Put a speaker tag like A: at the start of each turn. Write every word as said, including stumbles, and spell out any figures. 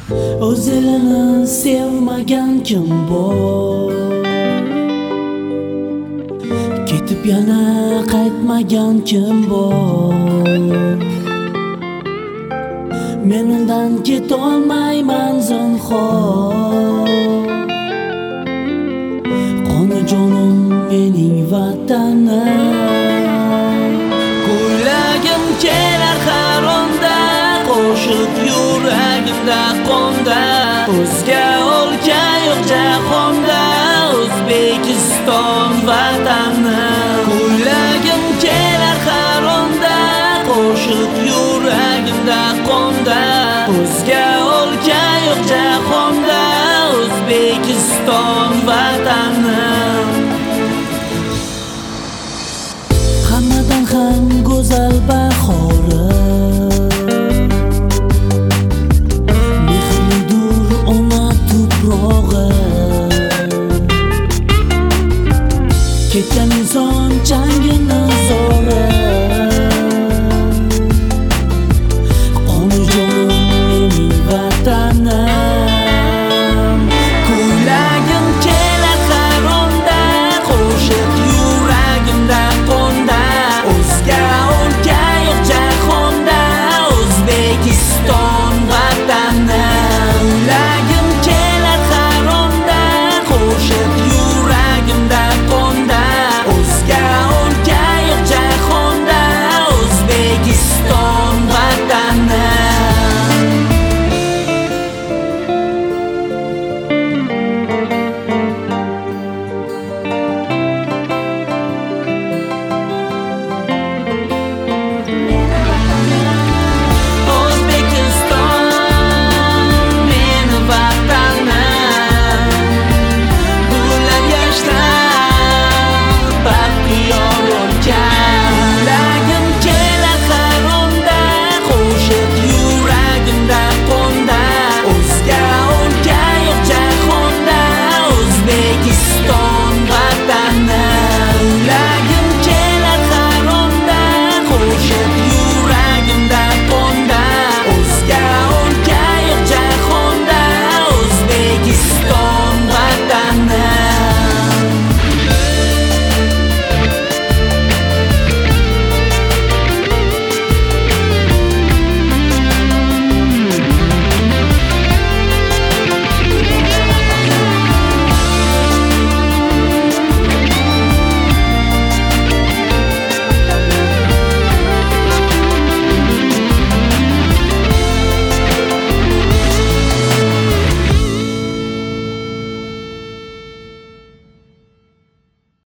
A: O'z elini sevmagan kim bor? Ketib yana qaytmagan kim bor? Men undan ketolmayman zinhor. Qoni jonim mening vatanim. Ko'ylagim kelar har onda, qo'shiq yuragimda qonda. O'zga o'lka yo'q jahonda, O'zbekiston vatanim. Ko'ylagim kelar har onda, qo'shiq yuragimda qonda. O'zga o'lka yo'q jahonda, O'zbekiston vatanim. Hammadan ham go'zal baxt